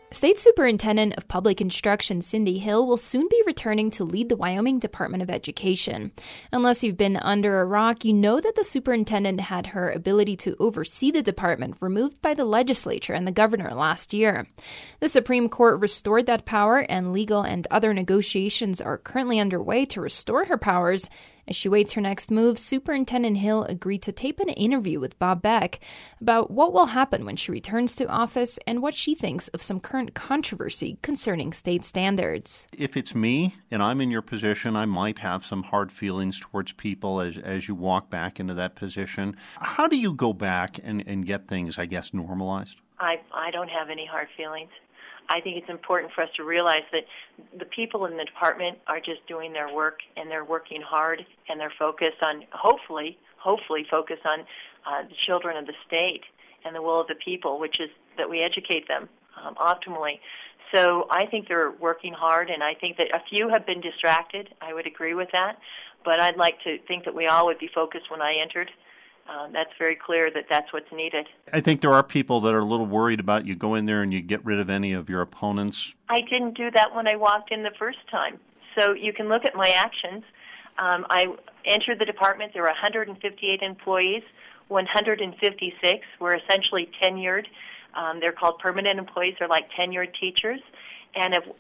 State Superintendent of Public Instruction Cindy Hill will soon be returning to lead the Wyoming Department of Education. Unless you've been under a rock, you know that the superintendent had her ability to oversee the department removed by the legislature and the governor last year. The Supreme Court restored that power, and legal and other negotiations are currently underway to restore her powers. As she waits her next move, Superintendent Hill agreed to tape an interview with Bob Beck about what will happen when she returns to office and what she thinks of some current controversy concerning state standards. If it's me and I'm in your position, I might have some hard feelings towards people as you walk back into that position. How do you go back and get things, I guess, normalized? I don't have any hard feelings. I think it's important for us to realize that the people in the department are just doing their work, and they're working hard, and they're focused on, hopefully focused on the children of the state and the will of the people, which is that we educate them optimally. So I think they're working hard, and I think that a few have been distracted. I would agree with that, but I'd like to think that we all would be focused when I entered. That's very clear that that's what's needed. I think there are people that are a little worried about you go in there and you get rid of any of your opponents. I didn't do that when I walked in the first time. So you can look at my actions. I entered the department. There were 158 employees. 156 were essentially tenured. They're called permanent employees. They're like tenured teachers. And of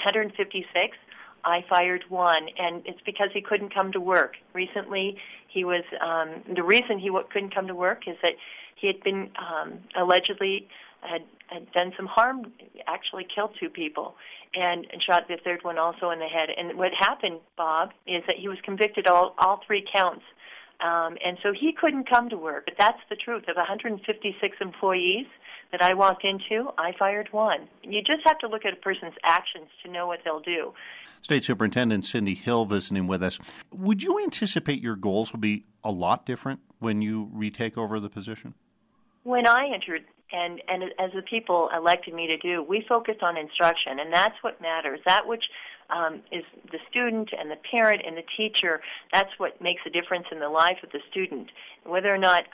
156, I fired one, and it's because he couldn't come to work. Recently, he was, the reason he couldn't come to work is that he had been allegedly had done some harm, actually killed two people, and shot the third one also in the head. And what happened, Bob, is that he was convicted all three counts. And so he couldn't come to work. But that's the truth. Of 156 employees that I walked into, I fired one. You just have to look at a person's actions to know what they'll do. State Superintendent Cindy Hill visiting with us. Would you anticipate your goals will be a lot different when you retake over the position? When I entered, and as the people elected me to do, we focused on instruction, and that's what matters. That which is the student and the parent and the teacher, that's what makes a difference in the life of the student. Whether or not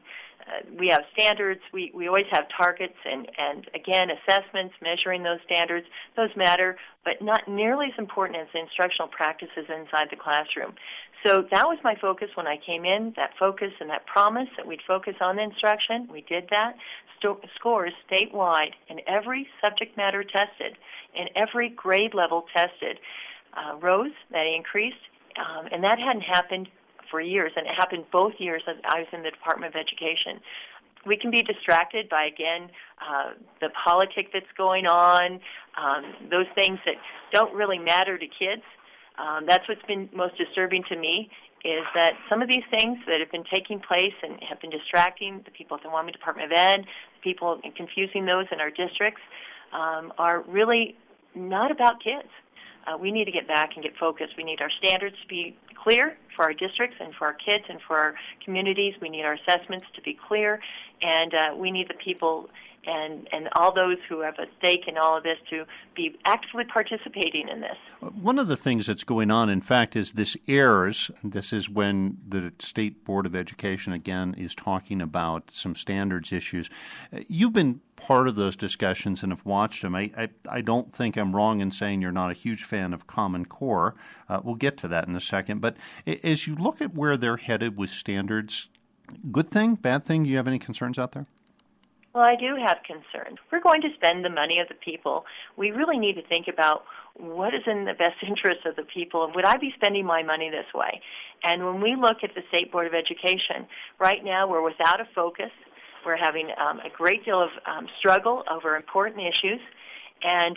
we have standards, we always have targets, and again, assessments, measuring those standards, those matter, but not nearly as important as the instructional practices inside the classroom. So that was my focus when I came in, that focus and that promise that we'd focus on the instruction. We did that. Scores statewide in every subject matter tested, in every grade level tested, rose, that increased, and that hadn't happened for years, and it happened both years that I was in the Department of Education. We can be distracted by, again, the politic that's going on, those things that don't really matter to kids. That's what's been most disturbing to me, is that some of these things that have been taking place and have been distracting the people at the Wyoming Department of Ed, people and confusing those in our districts, are really not about kids. We need to get back and get focused. We need our standards to be clear for our districts and for our kids and for our communities. We need our assessments to be clear, and we need the people and all those who have a stake in all of this to be actively participating in this. One of the things that's going on, in fact, is this airs. This is when the State Board of Education, again, is talking about some standards issues. You've been part of those discussions and have watched them. I don't think I'm wrong in saying you're not a huge fan of Common Core. We'll get to that in a second. But as you look at where they're headed with standards, good thing, bad thing, do you have any concerns out there? Well, I do have concerns. We're going to spend the money of the people. We really need to think about what is in the best interest of the people, and would I be spending my money this way? And when we look at the State Board of Education, right now we're without a focus. We're having a great deal of struggle over important issues, and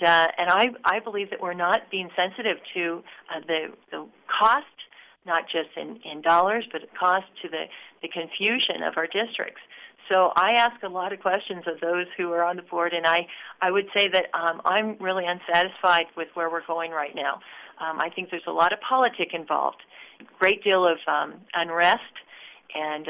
I believe that we're not being sensitive to the cost, not just in dollars, but cost to the confusion of our districts. So I ask a lot of questions of those who are on the board, and I would say that I'm really unsatisfied with where we're going right now. I think there's a lot of politic involved, a great deal of unrest, and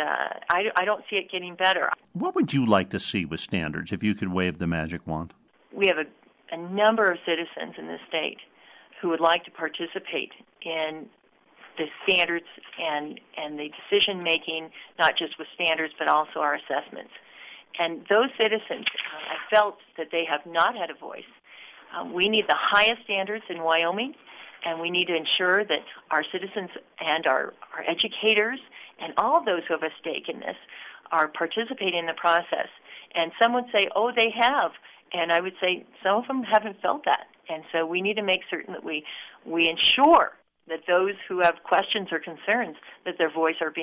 I don't see it getting better. What would you like to see with standards if you could wave the magic wand? We have a number of citizens in this state who would like to participate in the standards and the decision-making, not just with standards, but also our assessments. And those citizens, I felt that they have not had a voice. We need the highest standards in Wyoming, and we need to ensure that our citizens and our educators and all those who have a stake in this are participating in the process. And some would say, oh, they have. And I would say some of them haven't felt that. And so we need to make certain that we ensure that those who have questions or concerns, that their voices are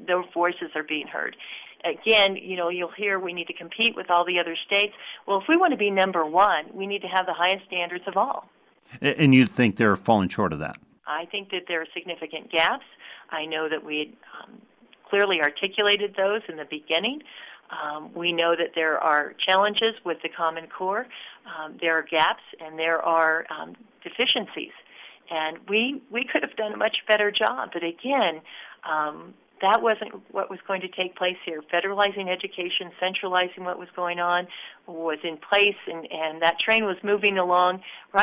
being heard. Again, you'll hear we need to compete with all the other states. Well, if we want to be number one, we need to have the highest standards of all. And you think they're falling short of that? I think that there are significant gaps. I know that we clearly articulated those in the beginning. We know that there are challenges with the Common Core. There are gaps and there are deficiencies. And we could have done a much better job. But again, that wasn't what was going to take place here. Federalizing education, centralizing what was going on was in place, and that train was moving along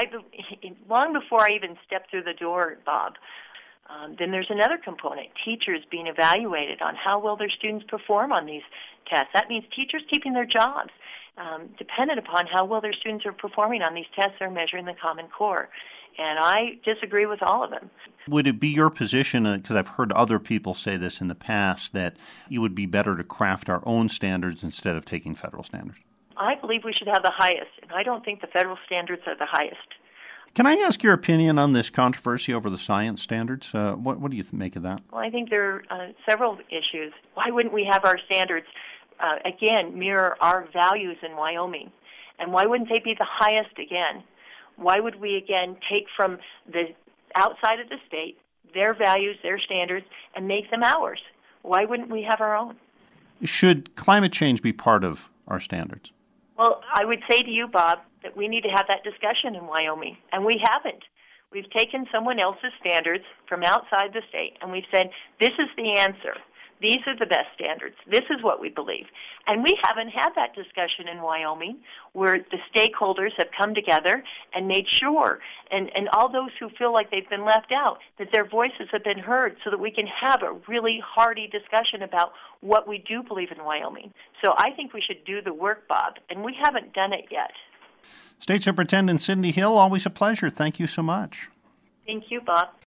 long before I even stepped through the door, Bob. Then there's another component, teachers being evaluated on how well their students perform on these tests. That means teachers keeping their jobs dependent upon how well their students are performing on these tests they're measuring the Common Core. And I disagree with all of them. Would it be your position, because I've heard other people say this in the past, that it would be better to craft our own standards instead of taking federal standards? I believe we should have the highest, and I don't think the federal standards are the highest. Can I ask your opinion on this controversy over the science standards? What do you make of that? Well, I think there are several issues. Why wouldn't we have our standards, again, mirror our values in Wyoming? And why wouldn't they be the highest again? Why would we, again, take from the outside of the state, their values, their standards, and make them ours? Why wouldn't we have our own? Should climate change be part of our standards? Well, I would say to you, Bob, that we need to have that discussion in Wyoming, and we haven't. We've taken someone else's standards from outside the state, and we've said, this is the answer. These are the best standards. This is what we believe. And we haven't had that discussion in Wyoming where the stakeholders have come together and made sure, and all those who feel like they've been left out, that their voices have been heard so that we can have a really hearty discussion about what we do believe in Wyoming. So I think we should do the work, Bob, and we haven't done it yet. State Superintendent Cindy Hill, always a pleasure. Thank you so much. Thank you, Bob.